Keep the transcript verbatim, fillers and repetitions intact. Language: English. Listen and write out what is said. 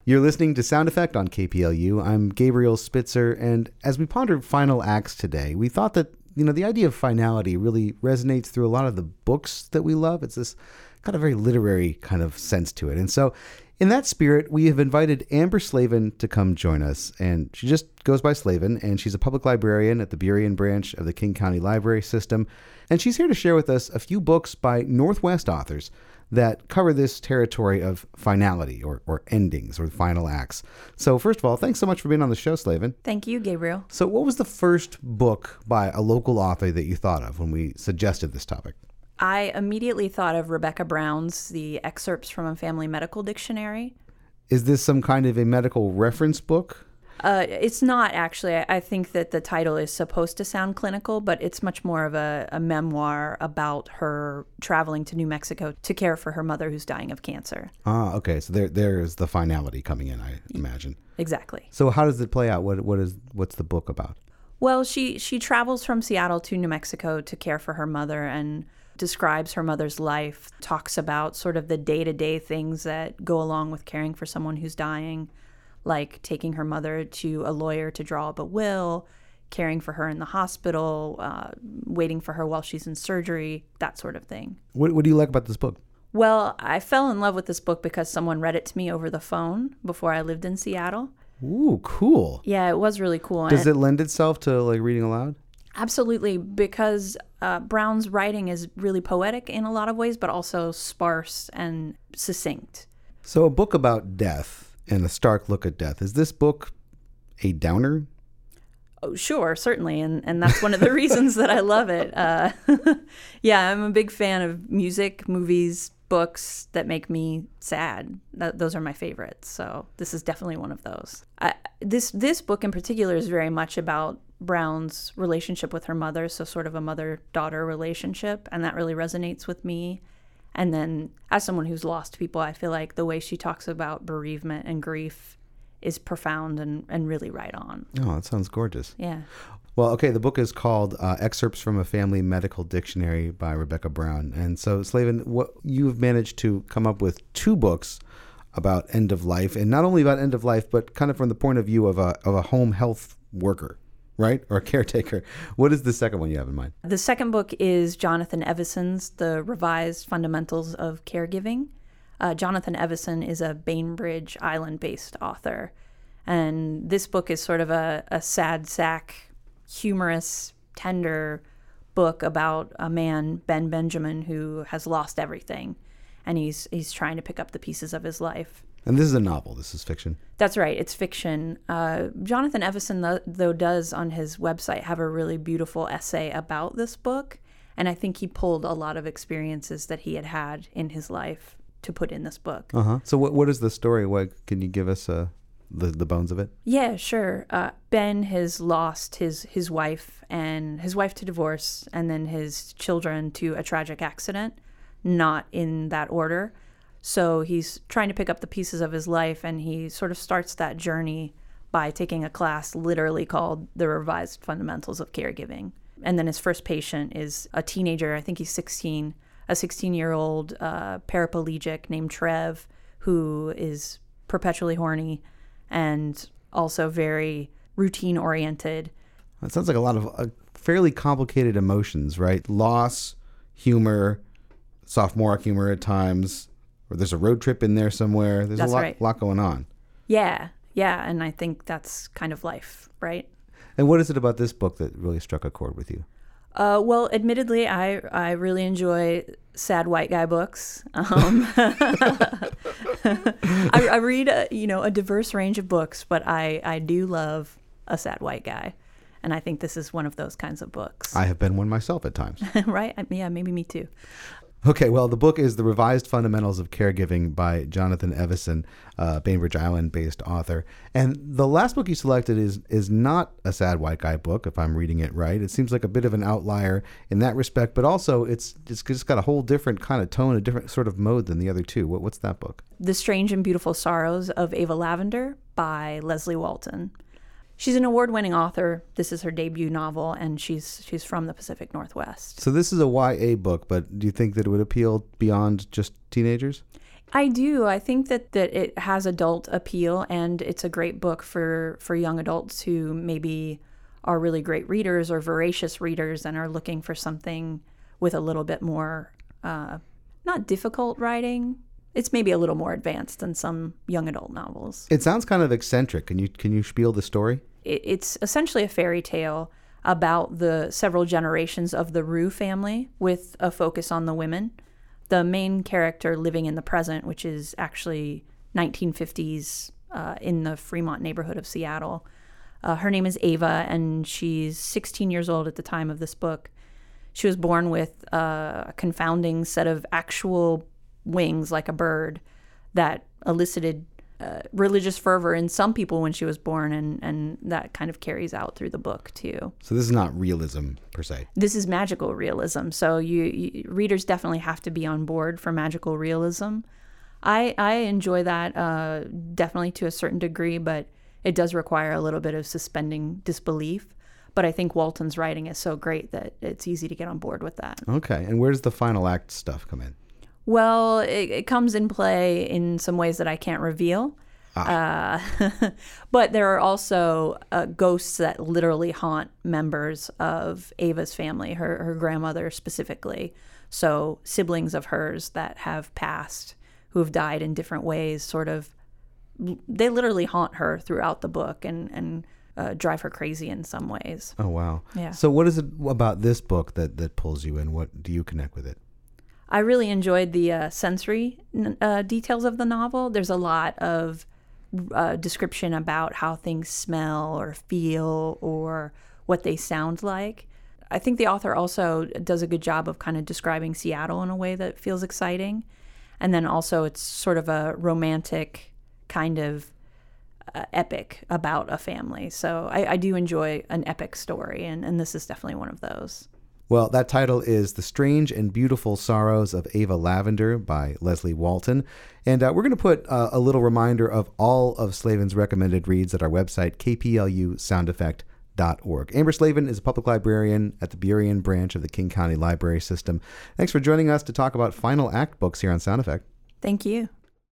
You're listening to Sound Effect on K P L U. I'm Gabriel Spitzer, and as we pondered final acts today, we thought that, you know, the idea of finality really resonates through a lot of the books that we love. It's this kind of very literary kind of sense to it. And so in that spirit, we have invited Amber Slavin to come join us. And she just goes by Slavin, and she's a public librarian at the Burien branch of the King County Library System. And she's here to share with us a few books by Northwest authors that cover this territory of finality or, or endings or final acts. So first of all, thanks so much for being on the show, Slavin. Thank you, Gabriel. So what was the first book by a local author that you thought of when we suggested this topic? I immediately thought of Rebecca Brown's The Excerpts from a Family Medical Dictionary. Is this some kind of a medical reference book? Uh, it's not, actually. I think that the title is supposed to sound clinical, but it's much more of a, a memoir about her traveling to New Mexico to care for her mother who's dying of cancer. Ah, okay. So there, there is the finality coming in, I imagine. Exactly. So how does it play out? What, what is, what's the book about? Well, she, she travels from Seattle to New Mexico to care for her mother and describes her mother's life, talks about sort of the day-to-day things that go along with caring for someone who's dying, like taking her mother to a lawyer to draw up a will, caring for her in the hospital, uh, waiting for her while she's in surgery, that sort of thing. What, what do you like about this book? Well, I fell in love with this book because someone read it to me over the phone before I lived in Seattle. Ooh, cool. Yeah, it was really cool. Does and it lend itself to like reading aloud? Absolutely, because uh, Brown's writing is really poetic in a lot of ways, but also sparse and succinct. So a book about death and a stark look at death. Is this book a downer? Oh, sure, certainly. And, and that's one of the reasons that I love it. Uh, yeah, I'm a big fan of music, movies, books that make me sad. That, those are my favorites. So this is definitely one of those. I, this this book in particular is very much about Brown's relationship with her mother, so sort of a mother-daughter relationship, and that really resonates with me. And then as someone who's lost people, I feel like the way she talks about bereavement and grief is profound and, and really right on. Oh, that sounds gorgeous. Yeah. Well, okay, the book is called uh, Excerpts from a Family Medical Dictionary by Rebecca Brown. And so, Slavin, what you've managed to come up with two books about end of life, and not only about end of life, but kind of from the point of view of a of a home health worker, right? Or a caretaker. What is the second one you have in mind? The second book is Jonathan Evison's The Revised Fundamentals of Caregiving. Uh, Jonathan Evison is a Bainbridge Island-based author. And this book is sort of a, a sad sack, humorous, tender book about a man, Ben Benjamin, who has lost everything. And he's he's trying to pick up the pieces of his life. And this is a novel. This is fiction. That's right. It's fiction. Uh, Jonathan Evison, though, though, does on his website have a really beautiful essay about this book. And I think he pulled a lot of experiences that he had had in his life to put in this book. Uh-huh. So what what is the story? What can you give us uh, the, the bones of it? Yeah, sure. Uh, Ben has lost his, his wife and his wife to divorce and then his children to a tragic accident, not in that order. So he's trying to pick up the pieces of his life, and he sort of starts that journey by taking a class literally called The Revised Fundamentals of Caregiving. And then his first patient is a teenager, I think he's sixteen, a sixteen-year-old uh, paraplegic named Trev, who is perpetually horny and also very routine-oriented. That sounds like a lot of uh, fairly complicated emotions, right? Loss, humor, sophomoric humor at times, or there's a road trip in there somewhere. There's That's a lot, right. lot going on. Yeah, yeah, and I think that's kind of life, right? And what is it about this book that really struck a chord with you? Uh, well, admittedly, I I really enjoy sad white guy books. Um, I, I read a, you know a diverse range of books, but I, I do love a sad white guy, and I think this is one of those kinds of books. I have been one myself at times. Right? Yeah, maybe me too. Okay, well, the book is The Revised Fundamentals of Caregiving by Jonathan Evison, uh, Bainbridge Island-based author. And the last book you selected is is not a sad white guy book, if I'm reading it right. It seems like a bit of an outlier in that respect, but also it's, it's just got a whole different kind of tone, a different sort of mode than the other two. What, what's that book? The Strange and Beautiful Sorrows of Ava Lavender by Leslie Walton. She's an award-winning author. This is her debut novel, and she's she's from the Pacific Northwest. So this is a Y A book, but do you think that it would appeal beyond just teenagers? I do. I think that, that it has adult appeal, and it's a great book for, for young adults who maybe are really great readers or voracious readers and are looking for something with a little bit more, uh, not difficult writing. It's maybe a little more advanced than some young adult novels. It sounds kind of eccentric. Can you can you spiel the story? It, it's essentially a fairy tale about the several generations of the Rue family with a focus on the women. The main character living in the present, which is actually nineteen fifties uh, in the Fremont neighborhood of Seattle. Uh, her name is Ava, and she's sixteen years old at the time of this book. She was born with uh, a confounding set of actual wings like a bird that elicited uh, religious fervor in some people when she was born, and, and that kind of carries out through the book too. So this is not realism per se. This is magical realism. So you, you readers definitely have to be on board for magical realism. I I enjoy that uh, definitely to a certain degree, but it does require a little bit of suspending disbelief. But I think Walton's writing is so great that it's easy to get on board with that. Okay. And where does the final act stuff come in? Well, it, it comes in play in some ways that I can't reveal. Ah. Uh, but there are also uh, ghosts that literally haunt members of Ava's family, her, her grandmother specifically. So siblings of hers that have passed, who have died in different ways, sort of, they literally haunt her throughout the book and, and uh, drive her crazy in some ways. Oh, wow. Yeah. So what is it about this book that, that pulls you in? What do you connect with it? I really enjoyed the uh, sensory uh, details of the novel. There's a lot of uh, description about how things smell or feel or what they sound like. I think the author also does a good job of kind of describing Seattle in a way that feels exciting. And then also it's sort of a romantic kind of uh, epic about a family. So I, I do enjoy an epic story, and, and this is definitely one of those. Well, that title is The Strange and Beautiful Sorrows of Ava Lavender by Leslye Walton. And uh, we're going to put uh, a little reminder of all of Slavin's recommended reads at our website, k p l u sound effect dot org. Amber Slavin is a public librarian at the Burien branch of the King County Library System. Thanks for joining us to talk about final act books here on Sound Effect. Thank you.